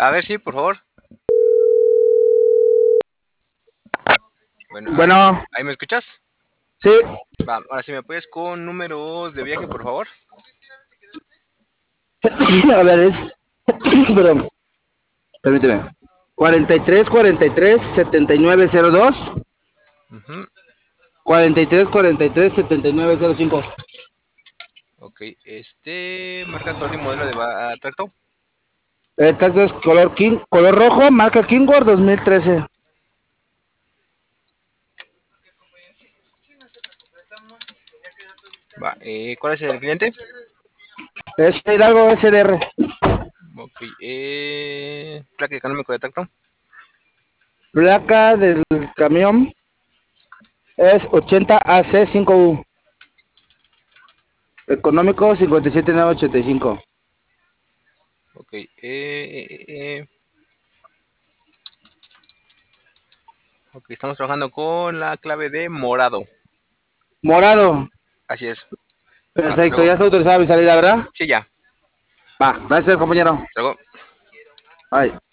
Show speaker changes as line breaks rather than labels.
A ver, sí, por favor. Bueno,
Bueno,
¿ahí me escuchas?
sí,
Va, ahora sí me puedes con números de viaje, por favor.
a ver, perdón, permíteme. 43 43 79 02
Ujú.
43 43 79 05.
Ok, marca color y modelo de tracto.
El tacto es color rojo, marca Kingworth 2013.
Va, ¿cuál es el cliente?
Es Hidalgo SDR.
Ok, placa económico de tracto.
Placa del camión es 80AC5U. Económico 57985.
Ok, ok, estamos trabajando con la clave de morado.
Morado.
Así es. Hasta
Perfecto,
luego.
ya está autorizada mi salida, ¿verdad?
Sí, ya.
Va, gracias compañero.
Hasta luego.
Bye.